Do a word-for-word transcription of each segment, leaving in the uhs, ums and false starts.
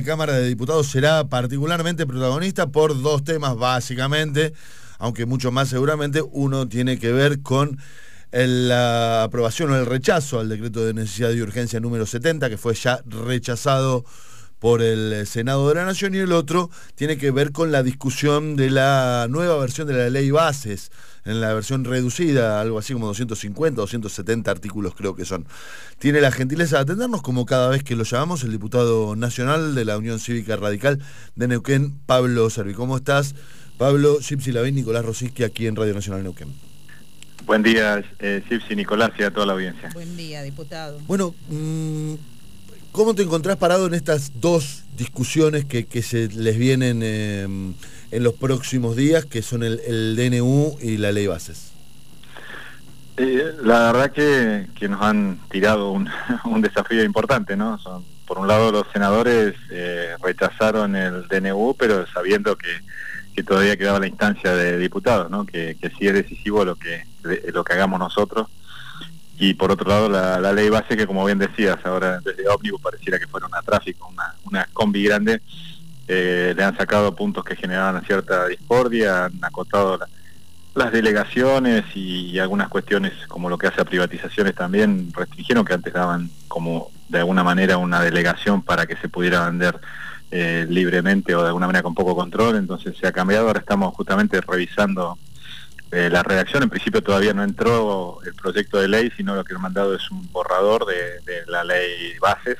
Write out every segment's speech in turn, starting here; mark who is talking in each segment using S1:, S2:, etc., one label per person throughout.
S1: Cámara de Diputados será particularmente protagonista por dos temas básicamente, aunque mucho más seguramente. Uno tiene que ver con el, la aprobación o el rechazo al decreto de necesidad y urgencia número setenta, que fue ya rechazado por el Senado de la Nación, y el otro tiene que ver con la discusión de la nueva versión de la ley Bases, en la versión reducida, algo así como doscientos cincuenta, doscientos setenta artículos creo que son. Tiene la gentileza de atendernos, como cada vez que lo llamamos, el diputado nacional de la Unión Cívica Radical de Neuquén, Pablo Servi. ¿Cómo estás, Pablo? Gypsy Lavín, Nicolás Rosiski, aquí en Radio Nacional Neuquén.
S2: Buen día, eh, Gypsy, Nicolás y a toda la audiencia.
S3: Buen día, diputado.
S1: Bueno, mmm, ¿cómo te encontrás parado en estas dos discusiones que, que se les vienen eh, en los próximos días, que son el, el D N U y la ley Bases?
S2: Eh, la verdad que, que nos han tirado un, un desafío importante, ¿no? Son, por un lado, los senadores eh, rechazaron el D N U, pero sabiendo que, que todavía quedaba la instancia de diputados, ¿no? Que, que sí es decisivo lo que, lo que hagamos nosotros. Y por otro lado la, la ley base, que como bien decías, ahora desde ómnibus pareciera que fuera una tráfico, una, una combi grande, eh, le han sacado puntos que generaban cierta discordia, han acotado la, las delegaciones y, y algunas cuestiones como lo que hace a privatizaciones también restringieron, que antes daban como de alguna manera una delegación para que se pudiera vender eh, libremente o de alguna manera con poco control. Entonces se ha cambiado, ahora estamos justamente revisando Eh, la redacción. En principio todavía no entró el proyecto de ley, sino lo que han mandado es un borrador de, de la ley Bases.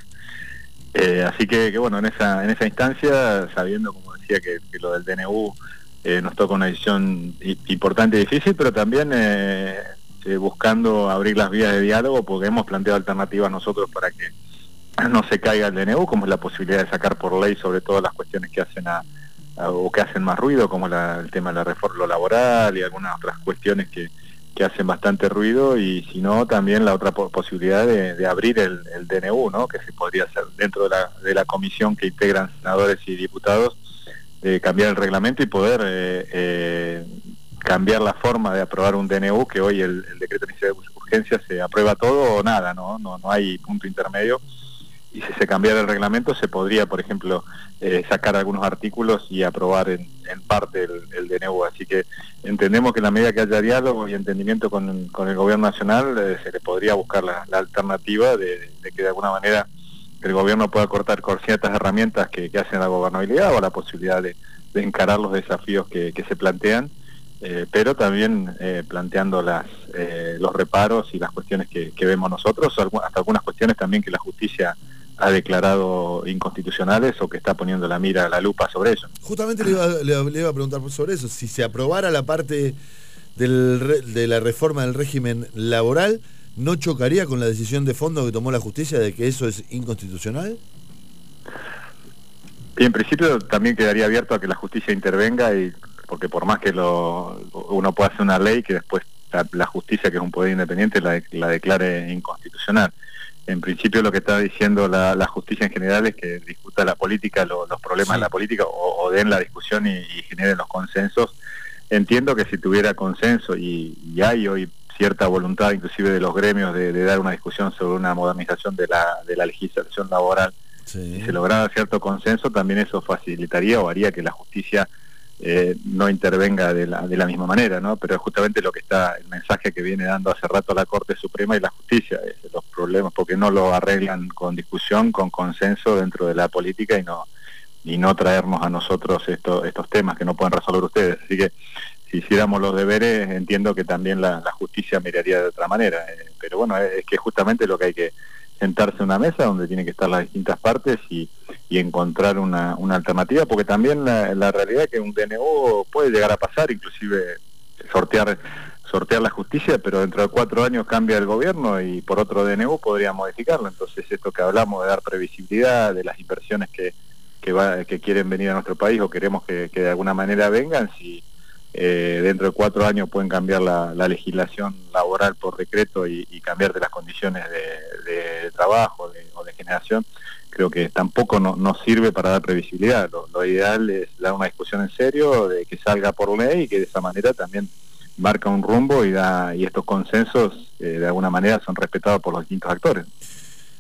S2: Eh, así que, que bueno, en esa en esa instancia, sabiendo, como decía, que, que lo del D N U eh, nos toca una decisión importante y difícil, pero también eh, eh, buscando abrir las vías de diálogo, porque hemos planteado alternativas nosotros para que no se caiga el D N U, como es la posibilidad de sacar por ley sobre todo las cuestiones que hacen a o que hacen más ruido, como la, el tema de la reforma laboral y algunas otras cuestiones que, que hacen bastante ruido, y si no, también la otra po posibilidad de, de abrir el, el D N U, ¿no? Que se podría hacer dentro de la, de la comisión que integran senadores y diputados, de cambiar el reglamento y poder eh, eh, cambiar la forma de aprobar un D N U, que hoy el, el decreto de necesidad de urgencia se aprueba todo o nada, ¿no? No, no hay punto intermedio. Y si se cambiara el reglamento, se podría, por ejemplo, eh, sacar algunos artículos y aprobar en, en parte el, el D N U. Así que entendemos que en la medida que haya diálogo y entendimiento con, con el gobierno nacional, eh, se le podría buscar la, la alternativa de, de que de alguna manera el gobierno pueda cortar con ciertas herramientas que, que hacen la gobernabilidad o la posibilidad de, de encarar los desafíos que, que se plantean, eh, pero también eh, planteando las, eh, los reparos y las cuestiones que, que vemos nosotros, hasta algunas cuestiones también que la justicia ha declarado inconstitucionales o que está poniendo la mira, la lupa sobre eso.
S1: Justamente le iba, le, le iba a preguntar sobre eso, si se aprobara la parte del, de la reforma del régimen laboral, ¿no chocaría con la decisión de fondo que tomó la justicia de que eso es inconstitucional?
S2: Y en principio también quedaría abierto a que la justicia intervenga, y porque por más que lo, uno pueda hacer una ley que después la, la justicia, que es un poder independiente, la, la declare inconstitucional. En principio lo que está diciendo la, la justicia en general es que discuta la política, lo, los problemas sí. de la política, o, o den la discusión y, y generen los consensos. Entiendo que si tuviera consenso, y, y hay hoy cierta voluntad inclusive de los gremios de, de dar una discusión sobre una modernización de la, de la legislación laboral, sí. Si se lograra cierto consenso, también eso facilitaría o haría que la justicia Eh, no intervenga de la, de la misma manera, ¿no? Pero es justamente lo que está, el mensaje que viene dando hace rato la Corte Suprema y la justicia, es los problemas, porque no lo arreglan con discusión, con consenso dentro de la política, y no y no traernos a nosotros esto, estos temas que no pueden resolver ustedes. Así que si hiciéramos los deberes, entiendo que también la, la justicia miraría de otra manera, eh, pero bueno, es, es que justamente lo que hay que sentarse en una mesa donde tienen que estar las distintas partes y, y encontrar una, una alternativa, porque también la, la realidad es que un D N U puede llegar a pasar, inclusive sortear sortear la justicia, pero dentro de cuatro años cambia el gobierno y por otro D N U podría modificarlo. Entonces esto que hablamos de dar previsibilidad de las inversiones que que, va, que quieren venir a nuestro país o queremos que, que de alguna manera vengan, si Eh, dentro de cuatro años pueden cambiar la, la legislación laboral por decreto y, y cambiar de las condiciones de, de trabajo de, o de generación, creo que tampoco no, no sirve para dar previsibilidad. Lo, lo ideal es dar una discusión en serio, de que salga por ley y que de esa manera también marca un rumbo y da y estos consensos eh, de alguna manera son respetados por los distintos actores.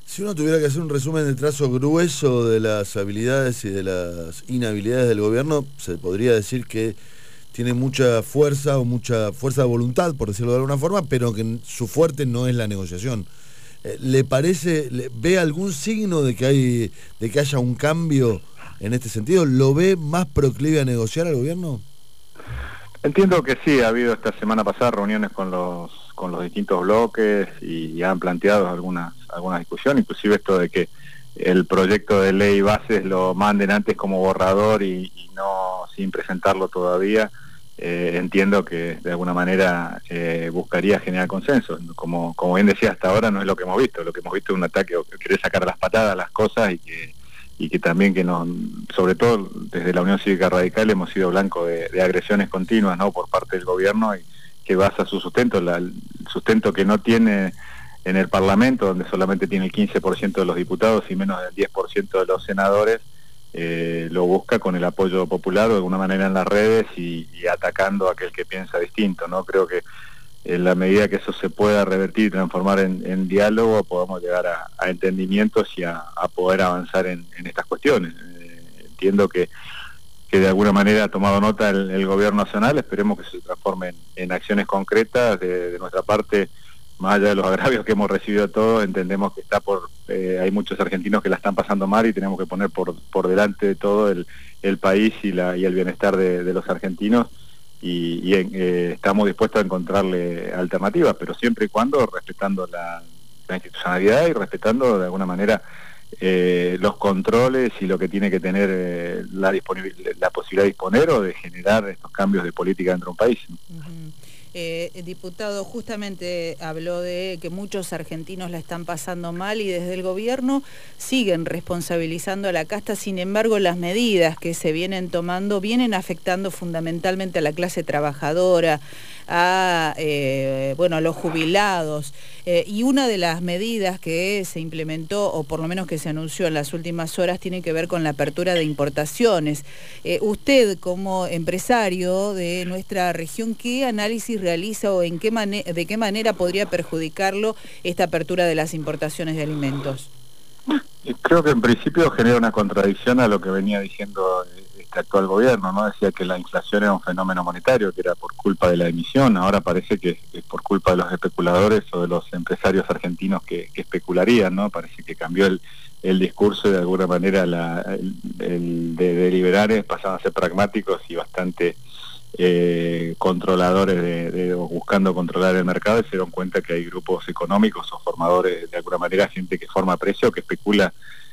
S1: Si uno tuviera que hacer un resumen de trazo grueso de las habilidades y de las inhabilidades del gobierno, se podría decir que tiene mucha fuerza o mucha fuerza de voluntad, por decirlo de alguna forma, pero que su fuerte no es la negociación. Eh, ¿Le parece, le, ve algún signo de que hay, de que haya un cambio en este sentido? ¿Lo ve más proclive a negociar al gobierno?
S2: Entiendo que sí, ha habido esta semana pasada reuniones con los con los distintos bloques y, y han planteado algunas algunas discusiones, inclusive esto de que el proyecto de ley bases lo manden antes como borrador y, y no sin presentarlo todavía. Eh, entiendo que de alguna manera eh, buscaría generar consenso. Como como bien decía, hasta ahora no es lo que hemos visto. Lo que hemos visto es un ataque o querer sacar a las patadas las cosas y que y que también que nos, sobre todo desde la Unión Cívica Radical hemos sido blanco de, de agresiones continuas, ¿no?, por parte del gobierno, y que basa su sustento, la, el sustento que no tiene en el Parlamento, donde solamente tiene el quince por ciento de los diputados y menos del diez por ciento de los senadores, eh, lo busca con el apoyo popular o de alguna manera en las redes y, y atacando a aquel que piensa distinto, ¿no? Creo que en la medida que eso se pueda revertir y transformar en, en diálogo, podamos llegar a, a entendimientos y a, a poder avanzar en, en estas cuestiones. Eh, entiendo que, que de alguna manera ha tomado nota el, el gobierno nacional, esperemos que se transforme en, en acciones concretas. De, de nuestra parte, más allá de los agravios que hemos recibido todos, entendemos que está por eh, hay muchos argentinos que la están pasando mal y tenemos que poner por, por delante de todo el, el país y, la, y el bienestar de, de los argentinos. Y, y eh, estamos dispuestos a encontrarle alternativas, pero siempre y cuando respetando la, la institucionalidad y respetando de alguna manera eh, los controles y lo que tiene que tener eh, la, la posibilidad de disponer o de generar estos cambios de política dentro de un país, ¿no?
S3: Uh-huh. Eh, el diputado justamente habló de que muchos argentinos la están pasando mal y desde el gobierno siguen responsabilizando a la casta. Sin embargo, las medidas que se vienen tomando vienen afectando fundamentalmente a la clase trabajadora, a, eh, bueno, a los jubilados. Eh, y una de las medidas que se implementó, o por lo menos que se anunció en las últimas horas, tiene que ver con la apertura de importaciones. Eh, usted, como empresario de nuestra región, ¿qué análisis realiza o en qué mane- de qué manera podría perjudicarlo esta apertura de las importaciones de alimentos?
S2: Creo que en principio genera una contradicción a lo que venía diciendo este actual gobierno, ¿no? Decía que la inflación era un fenómeno monetario, que era por culpa de la emisión. Ahora parece que es por culpa de los especuladores o de los empresarios argentinos que, que especularían, ¿no? Parece que cambió el, el discurso y de alguna manera la, el, el de, de liberales pasaban a ser pragmáticos y bastante eh, controladores de, de, buscando controlar el mercado, y se dieron cuenta que hay grupos económicos o formadores, de alguna manera gente que forma precio, que especula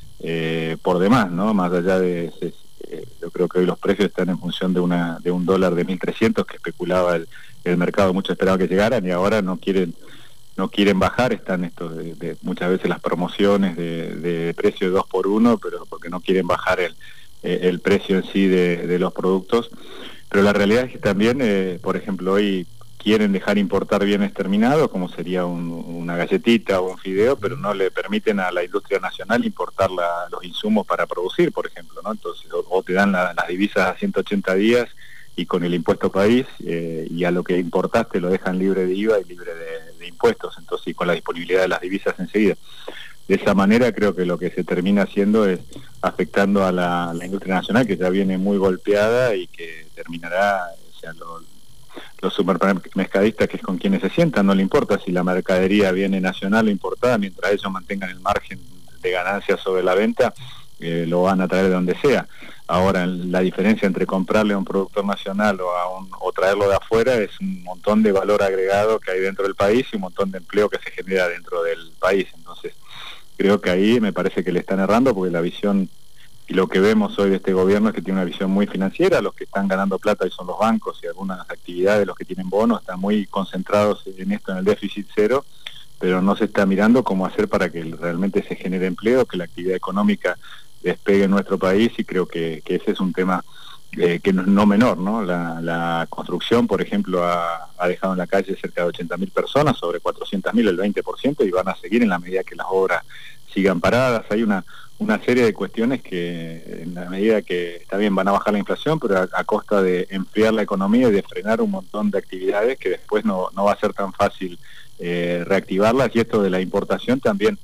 S2: eh, por demás, ¿no? Más allá de, de eh, yo creo que hoy los precios están en función de una de un dólar de mil trescientos que especulaba el, el mercado, muchos esperaban que llegaran y ahora no quieren no quieren bajar, están estos de, de muchas veces las promociones de, de precio de dos por uno, pero porque no quieren bajar el, el precio en sí de, de los productos. Pero la realidad es que también, eh, por ejemplo, hoy quieren dejar importar bienes terminados, como sería un, una galletita o un fideo, pero no le permiten a la industria nacional importar la, los insumos para producir, por ejemplo, ¿no? Entonces, o, o te dan la, las divisas a ciento ochenta días y con el impuesto país, eh, y a lo que importaste lo dejan libre de I V A y libre de, de impuestos, entonces, y con la disponibilidad de las divisas enseguida. De esa manera creo que lo que se termina haciendo es afectando a la, a la industria nacional, que ya viene muy golpeada y que terminará, o sea, lo, los supermercadistas, que es con quienes se sientan, no le importa si la mercadería viene nacional o importada, mientras ellos mantengan el margen de ganancias sobre la venta, eh, lo van a traer de donde sea. Ahora, la diferencia entre comprarle a un productor nacional o, a un, o traerlo de afuera es un montón de valor agregado que hay dentro del país y un montón de empleo que se genera dentro del país. Entonces, creo que ahí me parece que le están errando, porque la visión y lo que vemos hoy de este gobierno es que tiene una visión muy financiera. Los que están ganando plata y son los bancos y algunas actividades, los que tienen bonos, están muy concentrados en esto, en el déficit cero, pero no se está mirando cómo hacer para que realmente se genere empleo, que la actividad económica despegue en nuestro país, y creo que, que ese es un tema eh, que no es no menor, ¿no? La, la construcción, por ejemplo, ha, ha dejado en la calle cerca de ochenta mil personas, sobre cuatrocientas mil, el veinte por ciento, y van a seguir en la medida que las obras sigan paradas. Hay una una serie de cuestiones que, en la medida que está bien, van a bajar la inflación, pero a, a costa de enfriar la economía y de frenar un montón de actividades que después no, no va a ser tan fácil eh, reactivarlas. Y esto de la importación también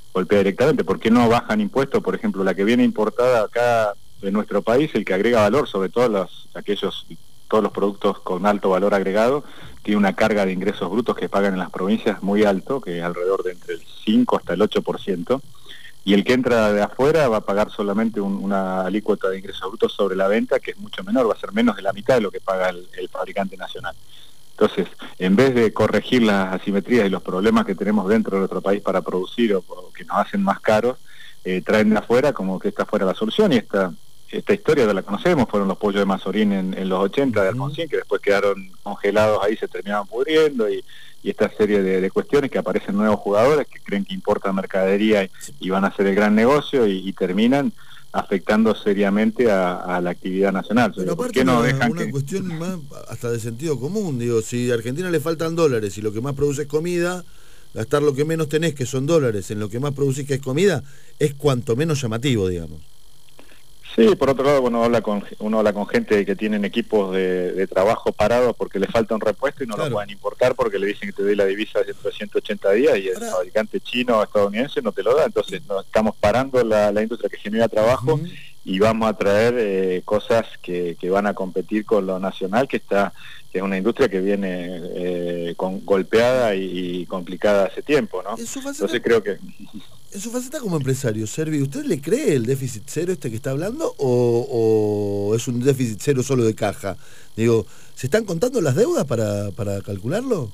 S2: golpea directamente. ¿Por qué no bajan impuestos? Por ejemplo, la que viene importada acá en nuestro país, el que agrega valor, sobre todo los, aquellos, todos los productos con alto valor agregado, tiene una carga de ingresos brutos que pagan en las provincias muy alto, que es alrededor de entre el cinco hasta el ocho por ciento, y el que entra de afuera va a pagar solamente un, una alícuota de ingresos brutos sobre la venta, que es mucho menor, va a ser menos de la mitad de lo que paga el, el fabricante nacional. Entonces, en vez de corregir las asimetrías y los problemas que tenemos dentro de nuestro país para producir o, o que nos hacen más caros, eh, traen de afuera como que esta fuera la solución, y esta esta historia ya la conocemos, fueron los pollos de Mazorín en, en los ochenta de Alfonsín, que después quedaron congelados ahí, se terminaban pudriendo, y, y esta serie de, de cuestiones que aparecen nuevos jugadores que creen que importan mercadería y, y van a hacer el gran negocio y, y terminan afectando seriamente a, a la actividad nacional.
S1: Pero
S2: ¿Por
S1: aparte
S2: qué no
S1: una,
S2: dejan
S1: una
S2: que...
S1: cuestión más hasta de sentido común, digo, si a Argentina le faltan dólares y lo que más produce es comida, gastar lo que menos tenés, que son dólares, en lo que más producís, que es comida, es cuanto menos llamativo, digamos.
S2: Sí, por otro lado, bueno, habla con, uno habla con gente que tienen equipos de, de trabajo parados porque le falta un repuesto y no claro. lo pueden importar porque le dicen que te doy la divisa dentro de ciento ochenta días y el Ahora... fabricante chino o estadounidense no te lo da. Entonces nos estamos parando la, la industria que genera trabajo uh-huh. y vamos a traer eh, cosas que, que van a competir con lo nacional, que está que es una industria que viene eh, con, golpeada y, y complicada hace tiempo, ¿no? Entonces creo que...
S1: En su faceta como empresario, Servi, ¿usted le cree el déficit cero este que está hablando o, o es un déficit cero solo de caja? Digo, ¿se están contando las deudas para, para calcularlo?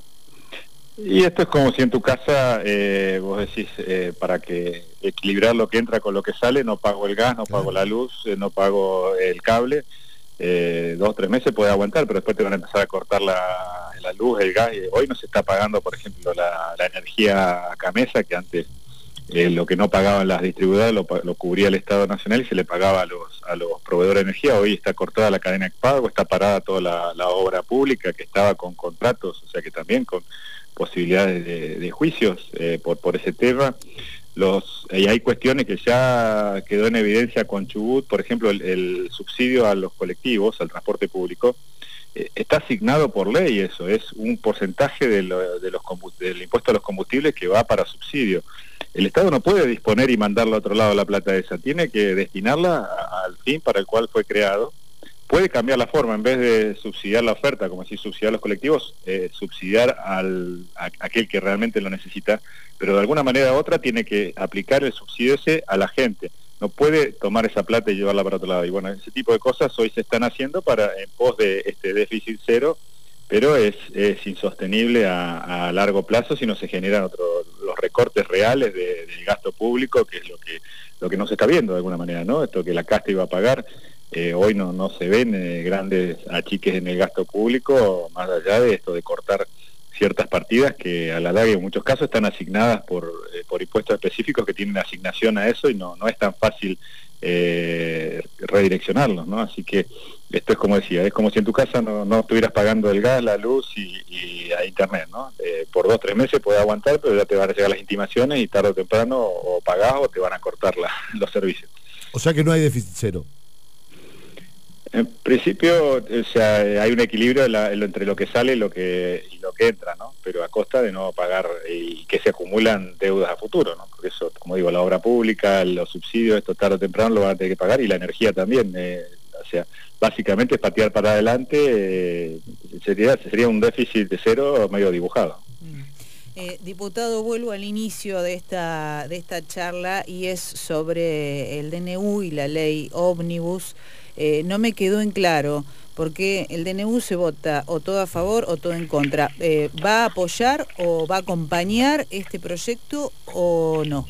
S2: Y esto es como si en tu casa eh, vos decís, eh, para que equilibrar lo que entra con lo que sale, no pago el gas, no claro. pago la luz, eh, no pago el cable, eh, dos o tres meses puede aguantar, pero después te van a empezar a cortar la, la luz, el gas, y hoy no se está pagando, por ejemplo, la, la energía Camesa, que antes... Eh, lo que no pagaban las distribuidoras lo, lo cubría el Estado Nacional y se le pagaba a los a los proveedores de energía. Hoy está cortada la cadena de pago, está parada toda la, la obra pública que estaba con contratos, o sea que también con posibilidades de, de juicios eh, por por ese tema. Los y hay cuestiones que ya quedó en evidencia con Chubut, por ejemplo, el, el subsidio a los colectivos, al transporte público, eh, está asignado por ley. Eso es un porcentaje de lo, de los del impuesto a los combustibles que va para subsidio. El Estado no puede disponer y mandarla a otro lado la plata esa, tiene que destinarla a, al fin para el cual fue creado. Puede cambiar la forma, en vez de subsidiar la oferta, como si subsidiar los colectivos, eh, subsidiar al, a, a aquel que realmente lo necesita, pero de alguna manera u otra tiene que aplicar el subsidio ese a la gente. No puede tomar esa plata y llevarla para otro lado. Y bueno, ese tipo de cosas hoy se están haciendo para en pos de este déficit cero, pero es, es insostenible a, a largo plazo si no se generan otros los recortes reales de, del gasto público, que es lo que lo que no se está viendo de alguna manera, ¿no? Esto que la casta iba a pagar, eh, hoy no no se ven eh, grandes achiques en el gasto público, más allá de esto de cortar ciertas partidas que a la larga en muchos casos están asignadas por eh, por impuestos específicos que tienen asignación a eso y no no es tan fácil eh, redireccionarlos, ¿no? Así que esto es como decía, es como si en tu casa no, no estuvieras pagando el gas, la luz y, y a internet, ¿no? Eh, por dos o tres meses puede aguantar, pero ya te van a llegar las intimaciones y tarde o temprano o pagás o te van a cortar la, los servicios.
S1: O sea que no hay déficit cero.
S2: En principio, o sea, hay un equilibrio en la, en lo, entre lo que sale y lo que y lo que entra, ¿no? Pero a costa de no pagar y que se acumulan deudas a futuro, ¿no? Por eso, como digo, la obra pública, los subsidios, esto tarde o temprano lo van a tener que pagar y la energía también. Eh, o sea, básicamente es patear para adelante, eh, sería sería un déficit de cero medio dibujado.
S3: Eh, diputado, vuelvo al inicio de esta de esta charla y es sobre el D N U y la ley ómnibus. Eh, no me quedó en claro, porque el D N U se vota o todo a favor o todo en contra. Eh, ¿Va a apoyar o va a acompañar este proyecto o no?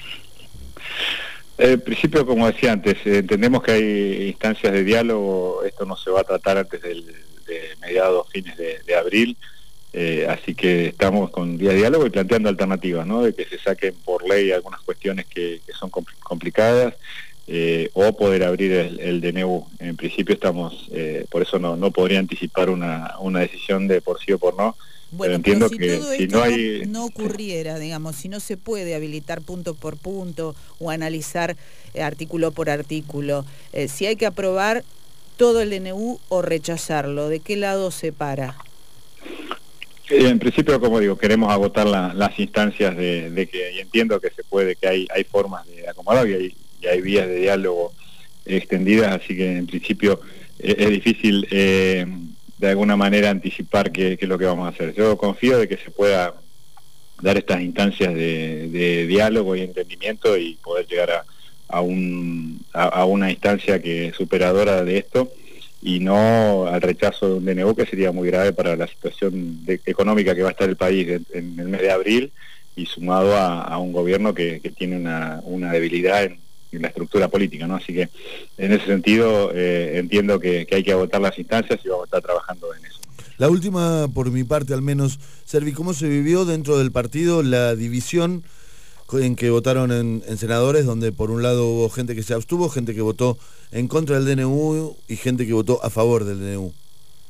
S2: En principio, como decía antes, eh, entendemos que hay instancias de diálogo, esto no se va a tratar antes del, de mediados, fines de, de abril, eh, así que estamos con vía de diálogo y planteando alternativas, ¿no? De que se saquen por ley algunas cuestiones que, que son compl- complicadas, eh, o poder abrir el, el D N U. En principio estamos, eh, por eso no, no podría anticipar una, una decisión de por sí o por no.
S3: Bueno,
S2: pero entiendo
S3: pero si
S2: que
S3: todo
S2: si
S3: esto
S2: no hay...
S3: no, no ocurriera, digamos, si no se puede habilitar punto por punto o analizar eh, artículo por artículo, eh, si hay que aprobar todo el D N U o rechazarlo, ¿de qué lado se para?
S2: En principio, como digo, queremos agotar la, las instancias de, de que, y entiendo que se puede, que hay, hay formas de acomodar y hay, y hay vías de diálogo extendidas, así que en principio eh, es difícil eh, de alguna manera anticipar qué, qué es lo que vamos a hacer. Yo confío de que se pueda dar estas instancias de, de diálogo y entendimiento y poder llegar a, a, un, a, a una instancia que es superadora de esto, y no al rechazo de un D N U que sería muy grave para la situación de, económica que va a estar el país en, en el mes de abril, y sumado a, a un gobierno que, que tiene una, una debilidad en, en la estructura política, ¿no? Así que en ese sentido eh, entiendo que, que hay que agotar las instancias y vamos a estar trabajando en eso.
S1: La última, por mi parte al menos, Servi, ¿cómo se vivió dentro del partido la división en que votaron en, en senadores, donde por un lado hubo gente que se abstuvo, gente que votó en contra del D N U y gente que votó a favor del D N U?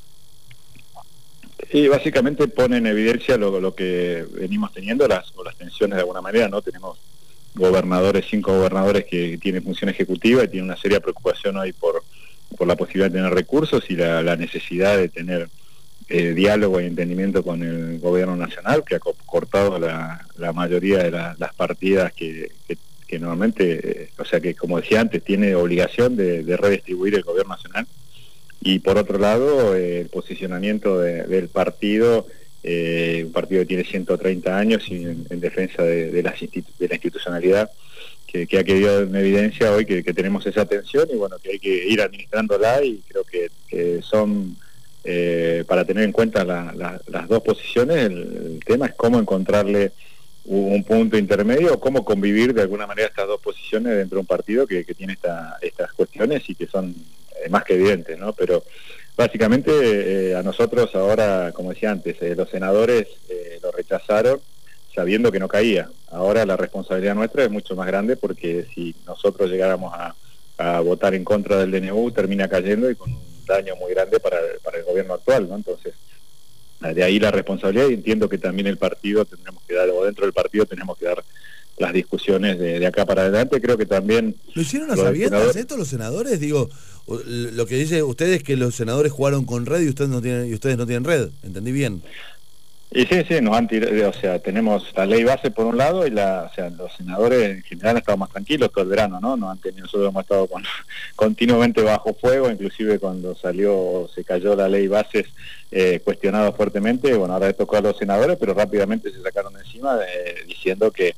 S2: Y básicamente pone en evidencia lo, lo que venimos teniendo, las, o las tensiones de alguna manera, ¿no? Tenemos gobernadores, cinco gobernadores que tienen función ejecutiva y tienen una seria preocupación hoy por, por la posibilidad de tener recursos y la, la necesidad de tener eh, diálogo y entendimiento con el gobierno nacional, que ha cortado la, la mayoría de la, las partidas que, que, que normalmente, eh, o sea que como decía antes, tiene obligación de, de redistribuir el gobierno nacional. Y por otro lado, eh, el posicionamiento de, del partido, eh, un partido que tiene ciento treinta años y en, en defensa de, de, las de la institucionalidad, que, que ha quedado en evidencia hoy que, que tenemos esa tensión y bueno, que hay que ir administrándola, y creo que, que son, eh, para tener en cuenta la, la, las dos posiciones, el, el tema es cómo encontrarle un punto intermedio, o cómo convivir de alguna manera estas dos posiciones dentro de un partido que, que tiene esta, estas cuestiones y que son más que evidentes, ¿no? Pero básicamente eh, a nosotros ahora, como decía antes, eh, los senadores eh, lo rechazaron sabiendo que no caía. Ahora la responsabilidad nuestra es mucho más grande, porque si nosotros llegáramos a, a votar en contra del D N U, termina cayendo y con un daño muy grande para, para el gobierno actual, ¿no? Entonces, de ahí la responsabilidad, y entiendo que también el partido tendremos que dar, o dentro del partido tenemos que dar las discusiones de, de acá para adelante. Creo que también...
S1: ¿Lo hicieron a sabiendas esto los senadores? Digo, lo que dice usted es que los senadores jugaron con red y ustedes no tienen, y ustedes no tienen red, ¿entendí bien?
S2: Y sí, sí, nos han tirado, o sea, tenemos la ley base por un lado, y la, o sea, los senadores en general han estado más tranquilos todo el verano, ¿no? No han tenido, nosotros hemos estado con, continuamente bajo fuego, inclusive cuando salió, se cayó la ley bases, eh, cuestionado fuertemente. Bueno, ahora le tocó a los senadores, pero rápidamente se sacaron de encima eh, diciendo que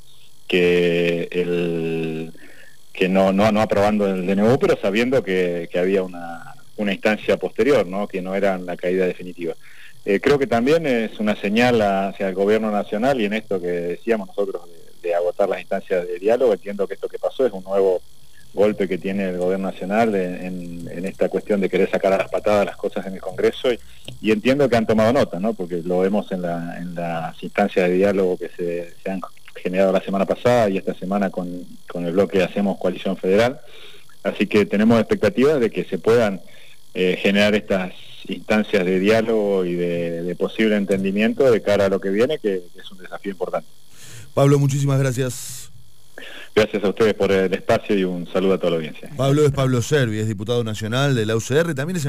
S2: que el que no no no aprobando el D N U, pero sabiendo que, que había una, una instancia posterior, ¿no? Que no era la caída definitiva. Eh, creo que también es una señal hacia el gobierno nacional, y en esto que decíamos nosotros de, de agotar las instancias de diálogo, entiendo que esto que pasó es un nuevo golpe que tiene el gobierno nacional en, en esta cuestión de querer sacar a las patadas las cosas en el Congreso, y, y entiendo que han tomado nota, ¿no? Porque lo vemos en, la, en las instancias de diálogo que se, se han generado la semana pasada y esta semana con, con el bloque Hacemos Coalición Federal. Así que tenemos expectativas de que se puedan eh, generar estas instancias de diálogo y de, de posible entendimiento de cara a lo que viene, que, que es un desafío importante.
S1: Pablo, muchísimas gracias.
S2: Gracias a ustedes por el espacio y un saludo a toda la audiencia.
S1: Pablo es Pablo Servi, es diputado nacional de la U C R, también es